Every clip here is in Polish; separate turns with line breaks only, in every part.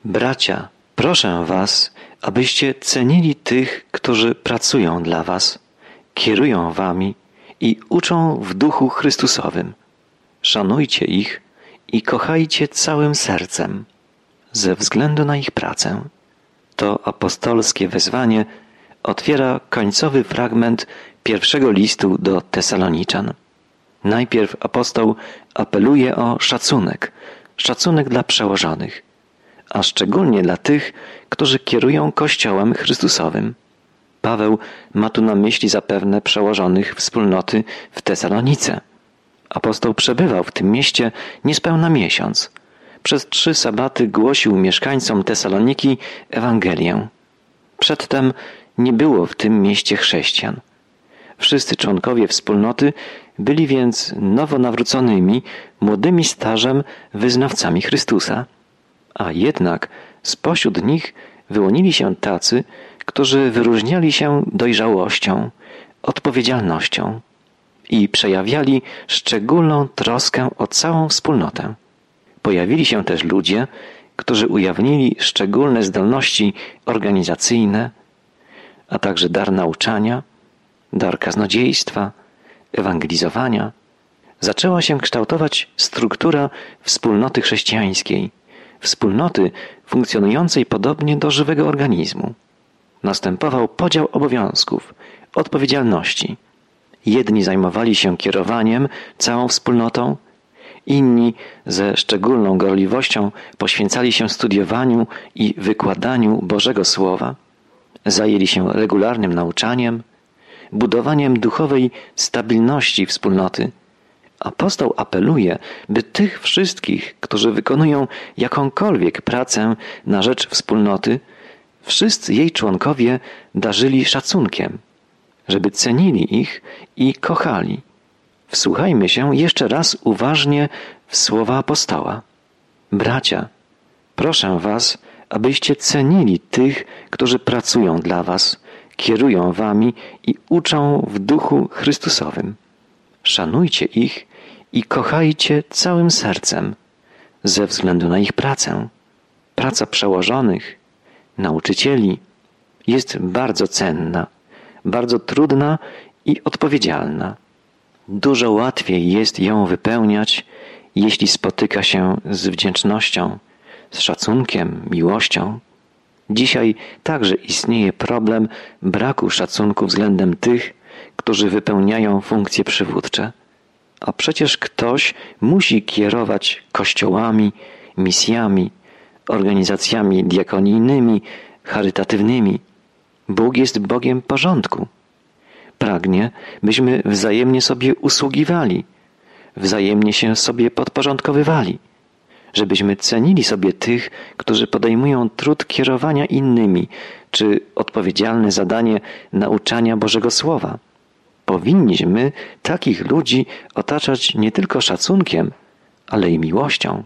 Bracia, proszę was, abyście cenili tych, którzy pracują dla was, kierują wami i uczą w duchu Chrystusowym. Szanujcie ich i kochajcie całym sercem, ze względu na ich pracę. To apostolskie wezwanie otwiera końcowy fragment pierwszego listu do Tesaloniczan. Najpierw apostoł apeluje o szacunek dla przełożonych, a szczególnie dla tych, którzy kierują Kościołem Chrystusowym. Paweł ma tu na myśli zapewne przełożonych wspólnoty w Tesalonice. Apostoł przebywał w tym mieście niespełna miesiąc. Przez 3 sabaty głosił mieszkańcom Tesaloniki Ewangelię. Przedtem nie było w tym mieście chrześcijan. Wszyscy członkowie wspólnoty byli więc nowonawróconymi, młodymi stażem wyznawcami Chrystusa. A jednak spośród nich wyłonili się tacy, którzy wyróżniali się dojrzałością, odpowiedzialnością i przejawiali szczególną troskę o całą wspólnotę. Pojawili się też ludzie, którzy ujawnili szczególne zdolności organizacyjne, a także dar nauczania, dar kaznodziejstwa, ewangelizowania. Zaczęła się kształtować struktura wspólnoty chrześcijańskiej, wspólnoty funkcjonującej podobnie do żywego organizmu. Następował podział obowiązków, odpowiedzialności. Jedni zajmowali się kierowaniem całą wspólnotą, inni ze szczególną gorliwością poświęcali się studiowaniu i wykładaniu Bożego Słowa, zajęli się regularnym nauczaniem, budowaniem duchowej stabilności wspólnoty. Apostoł apeluje, by tych wszystkich, którzy wykonują jakąkolwiek pracę na rzecz wspólnoty, wszyscy jej członkowie darzyli szacunkiem, żeby cenili ich i kochali. Wsłuchajmy się jeszcze raz uważnie w słowa apostoła. Bracia, proszę was, abyście cenili tych, którzy pracują dla was, kierują wami i uczą w duchu Chrystusowym. Szanujcie ich i kochajcie całym sercem, ze względu na ich pracę. Praca przełożonych, nauczycieli jest bardzo cenna, bardzo trudna i odpowiedzialna. Dużo łatwiej jest ją wypełniać, jeśli spotyka się z wdzięcznością, z szacunkiem, miłością. Dzisiaj także istnieje problem braku szacunku względem tych, którzy wypełniają funkcje przywódcze. A przecież ktoś musi kierować kościołami, misjami, organizacjami diakonijnymi, charytatywnymi. Bóg jest Bogiem porządku. Pragnie, byśmy wzajemnie sobie usługiwali, wzajemnie się sobie podporządkowywali, żebyśmy cenili sobie tych, którzy podejmują trud kierowania innymi, czy odpowiedzialne zadanie nauczania Bożego Słowa. Powinniśmy takich ludzi otaczać nie tylko szacunkiem, ale i miłością.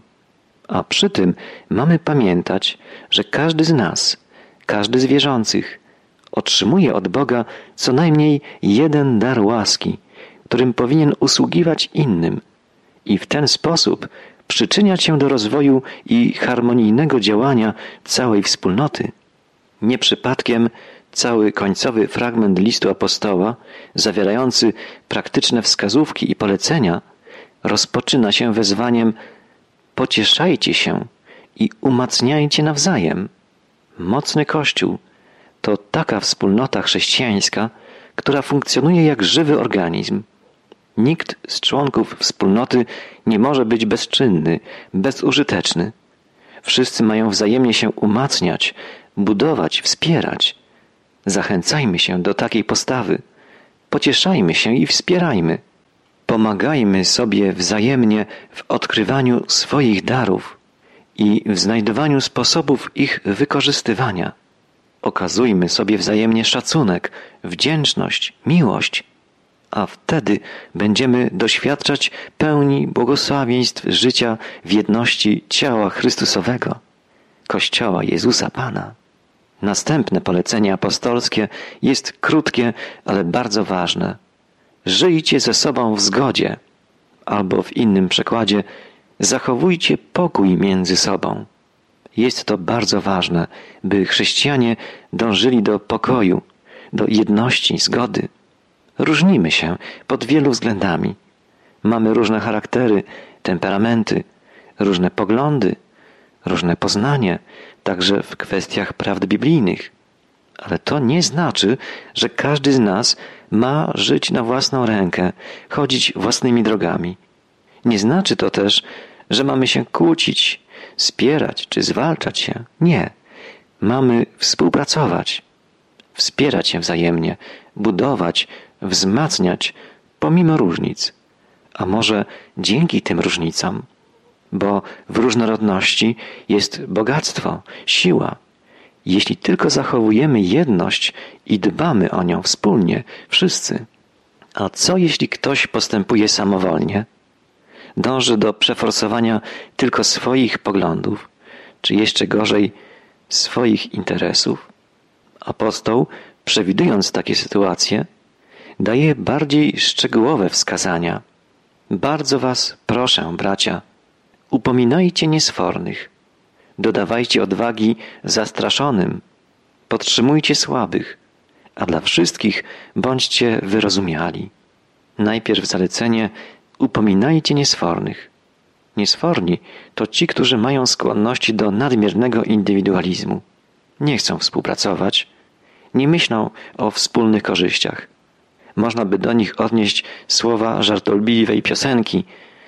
A przy tym mamy pamiętać, że każdy z nas, każdy z wierzących otrzymuje od Boga co najmniej jeden dar łaski, którym powinien usługiwać innym i w ten sposób przyczyniać się do rozwoju i harmonijnego działania całej wspólnoty. Nie przypadkiem cały końcowy fragment listu apostoła, zawierający praktyczne wskazówki i polecenia, rozpoczyna się wezwaniem: pocieszajcie się i umacniajcie nawzajem. Mocny Kościół to taka wspólnota chrześcijańska, która funkcjonuje jak żywy organizm. Nikt z członków wspólnoty nie może być bezczynny, bezużyteczny. Wszyscy mają wzajemnie się umacniać, budować, wspierać. Zachęcajmy się do takiej postawy. Pocieszajmy się i wspierajmy. Pomagajmy sobie wzajemnie w odkrywaniu swoich darów i w znajdowaniu sposobów ich wykorzystywania. Okazujmy sobie wzajemnie szacunek, wdzięczność, miłość, a wtedy będziemy doświadczać pełni błogosławieństw życia w jedności ciała Chrystusowego, Kościoła Jezusa Pana. Następne polecenie apostolskie jest krótkie, ale bardzo ważne. Żyjcie ze sobą w zgodzie, albo w innym przekładzie zachowujcie pokój między sobą. Jest to bardzo ważne, by chrześcijanie dążyli do pokoju, do jedności, zgody. Różnimy się pod wielu względami. Mamy różne charaktery, temperamenty, różne poglądy, różne poznanie, także w kwestiach prawd biblijnych. Ale to nie znaczy, że każdy z nas ma żyć na własną rękę, chodzić własnymi drogami. Nie znaczy to też, że mamy się kłócić, spierać czy zwalczać się. Nie. Mamy współpracować, wspierać się wzajemnie, budować, wzmacniać pomimo różnic. A może dzięki tym różnicom, bo w różnorodności jest bogactwo, siła. Jeśli tylko zachowujemy jedność i dbamy o nią wspólnie, wszyscy. A co jeśli ktoś postępuje samowolnie? Dąży do przeforsowania tylko swoich poglądów, czy jeszcze gorzej swoich interesów? Apostoł, przewidując takie sytuacje, daje bardziej szczegółowe wskazania. Bardzo was proszę, bracia, upominajcie niesfornych, dodawajcie odwagi zastraszonym, podtrzymujcie słabych, a dla wszystkich bądźcie wyrozumiali. Najpierw zalecenie upominajcie niesfornych. Niesforni to ci, którzy mają skłonności do nadmiernego indywidualizmu. Nie chcą współpracować, nie myślą o wspólnych korzyściach. Można by do nich odnieść słowa żartobliwej piosenki,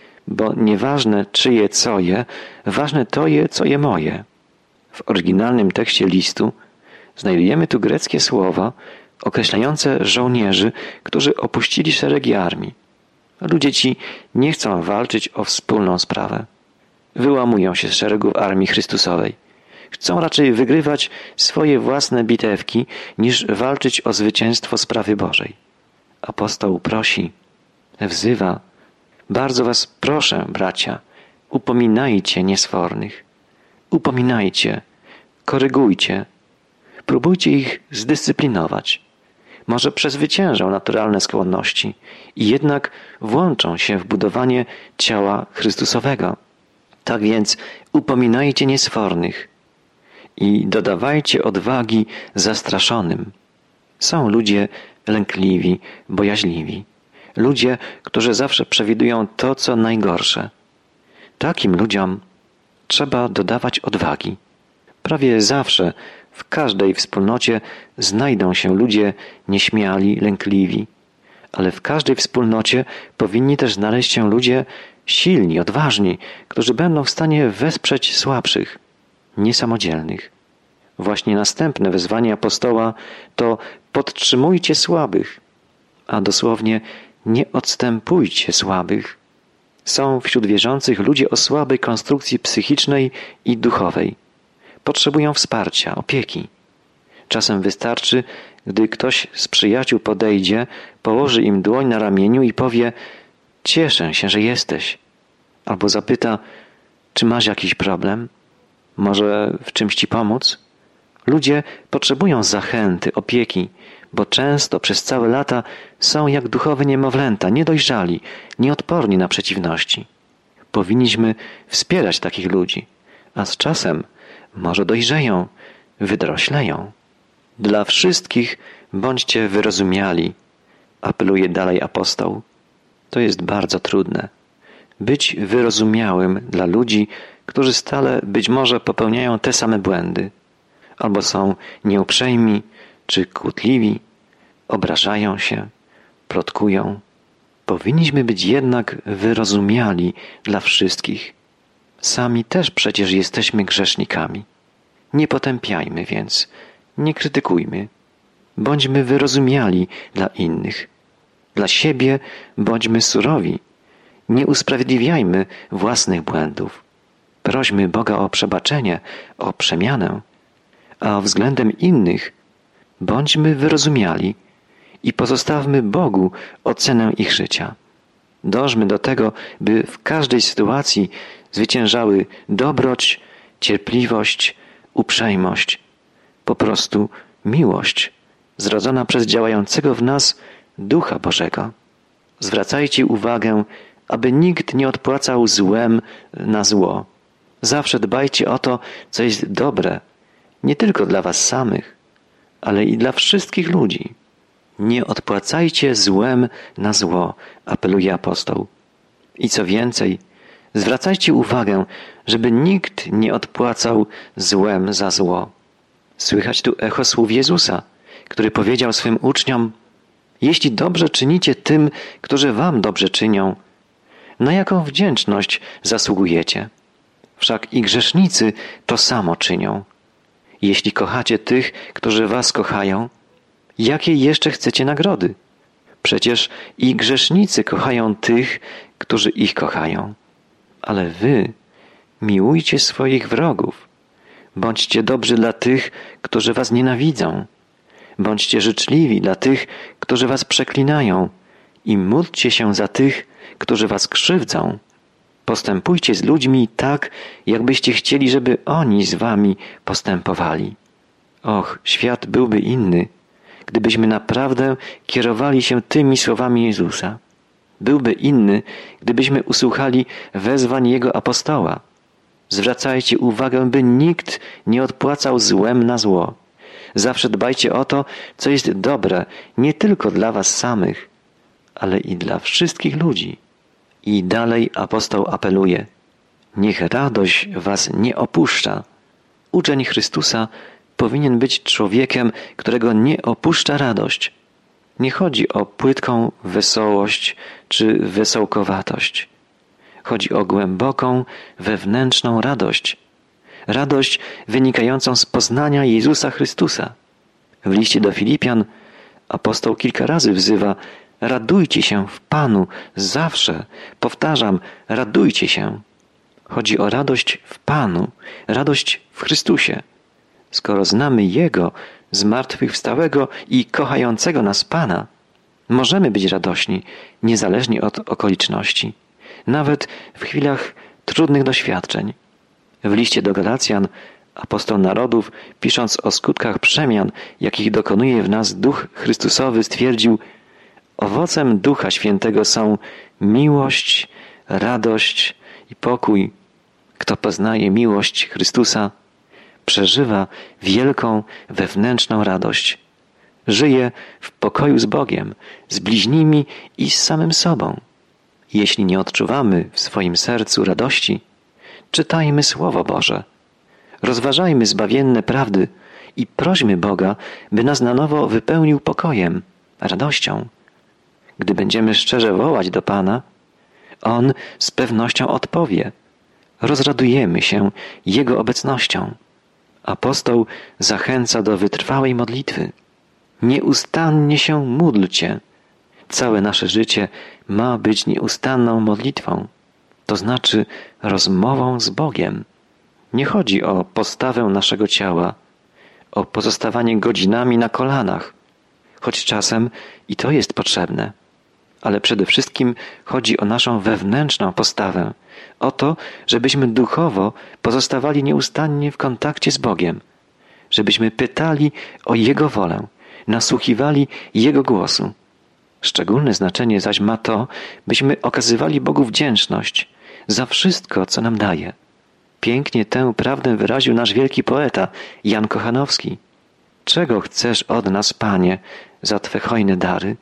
bo nieważne czyje co je, ważne to je, co je moje. W oryginalnym tekście listu znajdujemy tu greckie słowa określające żołnierzy, którzy opuścili szeregi armii. Ludzie ci nie chcą walczyć o wspólną sprawę. Wyłamują się z szeregów armii Chrystusowej. Chcą raczej wygrywać swoje własne bitewki, niż walczyć o zwycięstwo sprawy Bożej. Apostoł prosi, wzywa, bardzo was proszę, bracia, upominajcie niesfornych. Upominajcie, korygujcie, próbujcie ich zdyscyplinować. Może przezwyciężą naturalne skłonności i jednak włączą się w budowanie ciała Chrystusowego. Tak więc upominajcie niesfornych i dodawajcie odwagi zastraszonym. Są ludzie lękliwi, bojaźliwi. Ludzie, którzy zawsze przewidują to, co najgorsze. Takim ludziom trzeba dodawać odwagi. Prawie zawsze w każdej wspólnocie znajdą się ludzie nieśmiali, lękliwi. Ale w każdej wspólnocie powinni też znaleźć się ludzie silni, odważni, którzy będą w stanie wesprzeć słabszych, niesamodzielnych. Właśnie następne wezwanie apostoła to podtrzymujcie słabych, a dosłownie nie odstępujcie słabych. Są wśród wierzących ludzie o słabej konstrukcji psychicznej i duchowej. Potrzebują wsparcia, opieki. Czasem wystarczy, gdy ktoś z przyjaciół podejdzie, położy im dłoń na ramieniu i powie: cieszę się, że jesteś. Albo zapyta: czy masz jakiś problem? Może w czymś ci pomóc? Ludzie potrzebują zachęty, opieki, bo często przez całe lata są jak duchowe niemowlęta, niedojrzali, nieodporni na przeciwności. Powinniśmy wspierać takich ludzi, a z czasem może dojrzeją, wydrośleją. Dla wszystkich bądźcie wyrozumiali, apeluje dalej apostoł. To jest bardzo trudne. Być wyrozumiałym dla ludzi, którzy stale być może popełniają te same błędy, albo są nieuprzejmi czy kłótliwi, obrażają się, plotkują. Powinniśmy być jednak wyrozumiali dla wszystkich. Sami też przecież jesteśmy grzesznikami. Nie potępiajmy więc, nie krytykujmy. Bądźmy wyrozumiali dla innych. Dla siebie bądźmy surowi. Nie usprawiedliwiajmy własnych błędów. Prośmy Boga o przebaczenie, o przemianę. A względem innych bądźmy wyrozumiali i pozostawmy Bogu ocenę ich życia. Dążmy do tego, by w każdej sytuacji zwyciężały dobroć, cierpliwość, uprzejmość, po prostu miłość, zrodzona przez działającego w nas Ducha Bożego. Zwracajcie uwagę, aby nikt nie odpłacał złem na zło, Zawsze dbajcie o to, co jest dobre, nie tylko dla was samych, ale i dla wszystkich ludzi. Nie odpłacajcie złem na zło, apeluje apostoł. I co więcej, zwracajcie uwagę, żeby nikt nie odpłacał złem za zło. Słychać tu echo słów Jezusa, który powiedział swym uczniom: jeśli dobrze czynicie tym, którzy wam dobrze czynią, na jaką wdzięczność zasługujecie? Wszak i grzesznicy to samo czynią. Jeśli kochacie tych, którzy was kochają, jakie jeszcze chcecie nagrody? Przecież i grzesznicy kochają tych, którzy ich kochają. Ale wy miłujcie swoich wrogów. Bądźcie dobrzy dla tych, którzy was nienawidzą. Bądźcie życzliwi dla tych, którzy was przeklinają i módlcie się za tych, którzy was krzywdzą. Postępujcie z ludźmi tak, jakbyście chcieli, żeby oni z wami postępowali. Och, świat byłby inny, gdybyśmy naprawdę kierowali się tymi słowami Jezusa. Byłby inny, gdybyśmy usłuchali wezwań Jego apostoła. Zwracajcie uwagę, by nikt nie odpłacał złem na zło. Zawsze dbajcie o to, co jest dobre, nie tylko dla was samych, ale i dla wszystkich ludzi. I dalej apostoł apeluje: niech radość was nie opuszcza. Uczeń Chrystusa powinien być człowiekiem, którego nie opuszcza radość. Nie chodzi o płytką wesołość czy wesołkowatość. Chodzi o głęboką, wewnętrzną radość. Radość wynikającą z poznania Jezusa Chrystusa. W liście do Filipian apostoł kilka razy wzywa: radujcie się w Panu zawsze. Powtarzam, radujcie się. Chodzi o radość w Panu, radość w Chrystusie. Skoro znamy Jego, zmartwychwstałego i kochającego nas Pana, możemy być radośni, niezależnie od okoliczności, nawet w chwilach trudnych doświadczeń. W liście do Galacjan apostoł narodów, pisząc o skutkach przemian, jakich dokonuje w nas Duch Chrystusowy, stwierdził: owocem Ducha Świętego są miłość, radość i pokój. Kto poznaje miłość Chrystusa, przeżywa wielką wewnętrzną radość. Żyje w pokoju z Bogiem, z bliźnimi i z samym sobą. Jeśli nie odczuwamy w swoim sercu radości, czytajmy Słowo Boże. Rozważajmy zbawienne prawdy i prośmy Boga, by nas na nowo wypełnił pokojem, radością. Gdy będziemy szczerze wołać do Pana, On z pewnością odpowie. Rozradujemy się Jego obecnością. Apostoł zachęca do wytrwałej modlitwy. Nieustannie się módlcie. Całe nasze życie ma być nieustanną modlitwą, to znaczy rozmową z Bogiem. Nie chodzi o postawę naszego ciała, o pozostawanie godzinami na kolanach, choć czasem i to jest potrzebne. Ale przede wszystkim chodzi o naszą wewnętrzną postawę, o to, żebyśmy duchowo pozostawali nieustannie w kontakcie z Bogiem, żebyśmy pytali o Jego wolę, nasłuchiwali Jego głosu. Szczególne znaczenie zaś ma to, byśmy okazywali Bogu wdzięczność za wszystko, co nam daje. Pięknie tę prawdę wyraził nasz wielki poeta Jan Kochanowski. Czego chcesz od nas, Panie, za Twe hojne dary?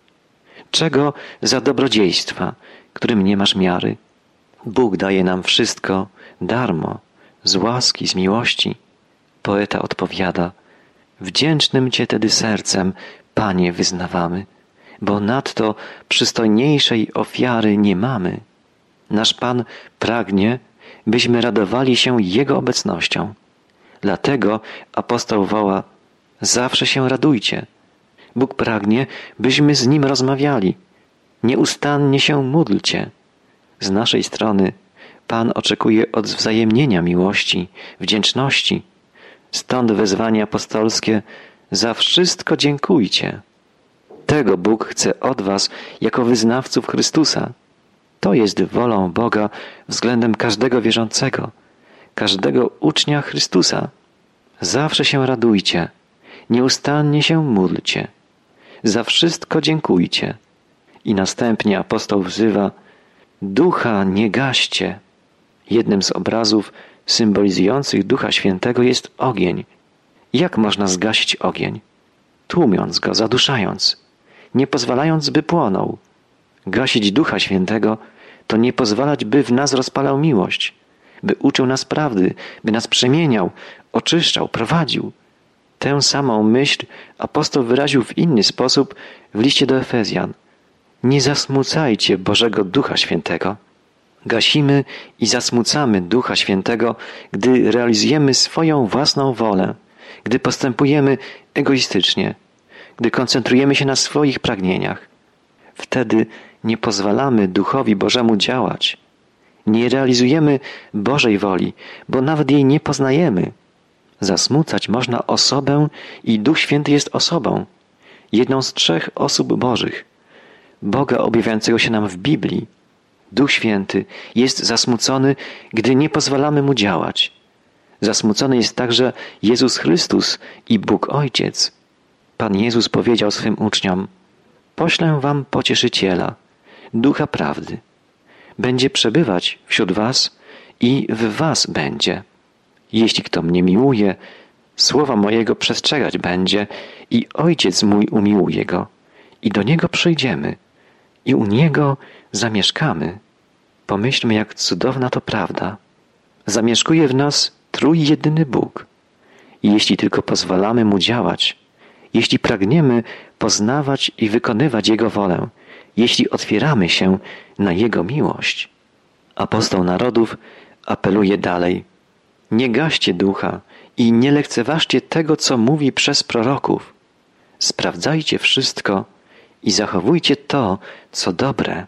Czego za dobrodziejstwa, którym nie masz miary? Bóg daje nam wszystko darmo, z łaski, z miłości. Poeta odpowiada: wdzięcznym Cię tedy sercem, Panie, wyznawamy, bo nadto przystojniejszej ofiary nie mamy. Nasz Pan pragnie, byśmy radowali się Jego obecnością. Dlatego apostoł woła: zawsze się radujcie. Bóg pragnie, byśmy z Nim rozmawiali. Nieustannie się módlcie. Z naszej strony Pan oczekuje odwzajemnienia miłości, wdzięczności. Stąd wezwanie apostolskie: za wszystko dziękujcie. Tego Bóg chce od was jako wyznawców Chrystusa. To jest wolą Boga względem każdego wierzącego, każdego ucznia Chrystusa. Zawsze się radujcie, nieustannie się módlcie, za wszystko dziękujcie. I następnie apostoł wzywa: ducha nie gaście. Jednym z obrazów symbolizujących Ducha Świętego jest ogień. Jak można zgasić ogień? Tłumiąc go, zaduszając, nie pozwalając, by płonął. Gasić Ducha Świętego to nie pozwalać, by w nas rozpalał miłość, by uczył nas prawdy, by nas przemieniał, oczyszczał, prowadził. Tę samą myśl apostoł wyraził w inny sposób w liście do Efezjan. Nie zasmucajcie Bożego Ducha Świętego. Gasimy i zasmucamy Ducha Świętego, gdy realizujemy swoją własną wolę, gdy postępujemy egoistycznie, gdy koncentrujemy się na swoich pragnieniach. Wtedy nie pozwalamy Duchowi Bożemu działać. Nie realizujemy Bożej woli, bo nawet jej nie poznajemy. Zasmucać można osobę i Duch Święty jest osobą, jedną z 3 osób Bożych, Boga objawiającego się nam w Biblii. Duch Święty jest zasmucony, gdy nie pozwalamy Mu działać. Zasmucony jest także Jezus Chrystus i Bóg Ojciec. Pan Jezus powiedział swym uczniom: poślę wam Pocieszyciela, Ducha Prawdy. Będzie przebywać wśród was i w was będzie. Jeśli kto mnie miłuje, słowa mojego przestrzegać będzie i Ojciec mój umiłuje go. I do Niego przyjdziemy i u Niego zamieszkamy. Pomyślmy, jak cudowna to prawda. Zamieszkuje w nas trójjedyny Bóg. I jeśli tylko pozwalamy Mu działać, jeśli pragniemy poznawać i wykonywać Jego wolę, jeśli otwieramy się na Jego miłość. Apostoł narodów apeluje dalej: nie gaście ducha i nie lekceważcie tego, co mówi przez proroków. Sprawdzajcie wszystko i zachowujcie to, co dobre.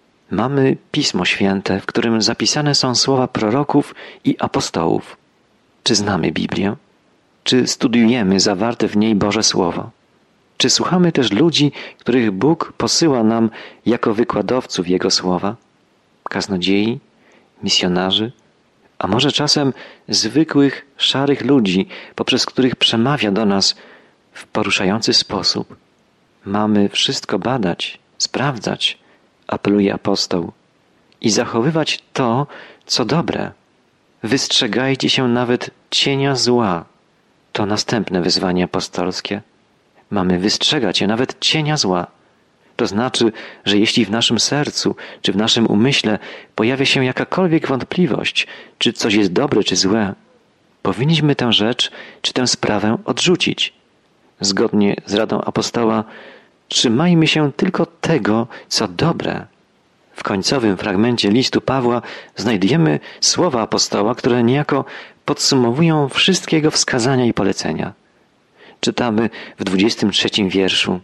Mamy Pismo Święte, w którym zapisane są słowa proroków i apostołów. Czy znamy Biblię? Czy studiujemy zawarte w niej Boże Słowo? Czy słuchamy też ludzi, których Bóg posyła nam jako wykładowców Jego Słowa? Kaznodziei, misjonarzy, a może czasem zwykłych, szarych ludzi, poprzez których przemawia do nas w poruszający sposób. Mamy wszystko badać, sprawdzać, apeluje apostoł, i zachowywać to, co dobre. Wystrzegajcie się nawet cienia zła. To następne wyzwanie apostolskie. Mamy wystrzegać się nawet cienia zła. To znaczy, że jeśli w naszym sercu czy w naszym umyśle pojawia się jakakolwiek wątpliwość, czy coś jest dobre czy złe, powinniśmy tę rzecz czy tę sprawę odrzucić. Zgodnie z radą apostoła, trzymajmy się tylko tego, co dobre. W końcowym fragmencie listu Pawła znajdujemy słowa apostoła, które niejako podsumowują wszystkie jego wskazania i polecenia. Czytamy w 23 wierszu: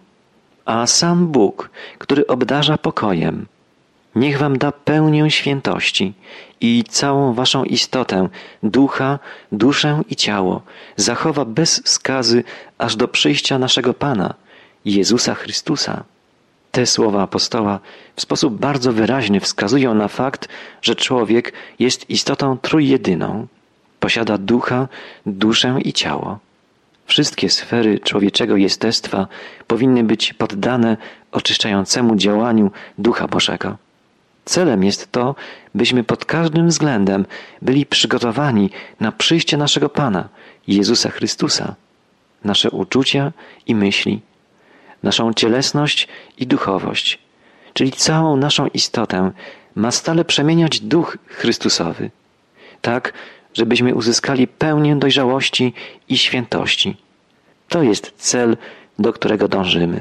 a sam Bóg, który obdarza pokojem, niech wam da pełnię świętości i całą waszą istotę, ducha, duszę i ciało, zachowa bez skazy aż do przyjścia naszego Pana, Jezusa Chrystusa. Te słowa apostoła w sposób bardzo wyraźny wskazują na fakt, że człowiek jest istotą trójjedyną. Posiada ducha, duszę i ciało. Wszystkie sfery człowieczego jestestwa powinny być poddane oczyszczającemu działaniu Ducha Bożego. Celem jest to, byśmy pod każdym względem byli przygotowani na przyjście naszego Pana, Jezusa Chrystusa. Nasze uczucia i myśli, naszą cielesność i duchowość, czyli całą naszą istotę, ma stale przemieniać Duch Chrystusowy, tak, żebyśmy uzyskali pełnię dojrzałości i świętości. To jest cel, do którego dążymy.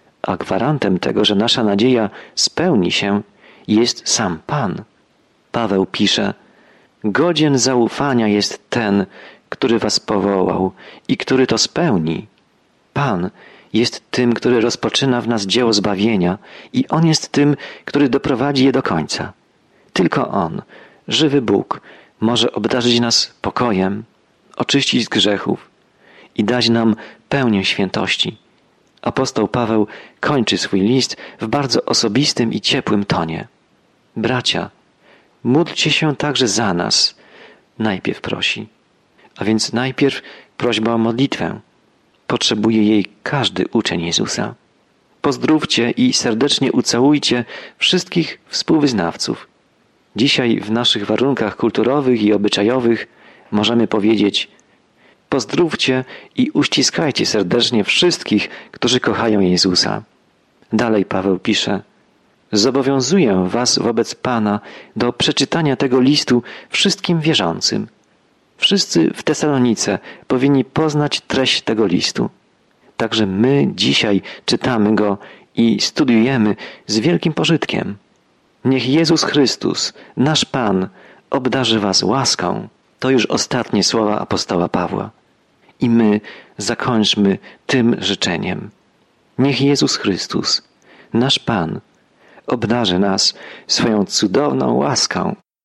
A gwarantem tego, że nasza nadzieja spełni się, jest sam Pan. Paweł pisze: godzien zaufania jest ten, który was powołał i który to spełni. Pan jest tym, który rozpoczyna w nas dzieło zbawienia i On jest tym, który doprowadzi je do końca. Tylko On, żywy Bóg, może obdarzyć nas pokojem, oczyścić z grzechów i dać nam pełnię świętości. Apostoł Paweł kończy swój list w bardzo osobistym i ciepłym tonie. Bracia, módlcie się także za nas, najpierw prosi. A więc najpierw prośba o modlitwę. Potrzebuje jej każdy uczeń Jezusa. Pozdrówcie i serdecznie ucałujcie wszystkich współwyznawców. Dzisiaj w naszych warunkach kulturowych i obyczajowych możemy powiedzieć: pozdrówcie i uściskajcie serdecznie wszystkich, którzy kochają Jezusa. Dalej Paweł pisze: zobowiązuję was wobec Pana do przeczytania tego listu wszystkim wierzącym. Wszyscy w Tesalonice powinni poznać treść tego listu. Także my dzisiaj czytamy go i studiujemy z wielkim pożytkiem. Niech Jezus Chrystus, nasz Pan, obdarzy was łaską. To już ostatnie słowa apostoła Pawła. I my zakończmy tym życzeniem. Niech Jezus Chrystus, nasz Pan, obdarzy nas swoją cudowną łaską.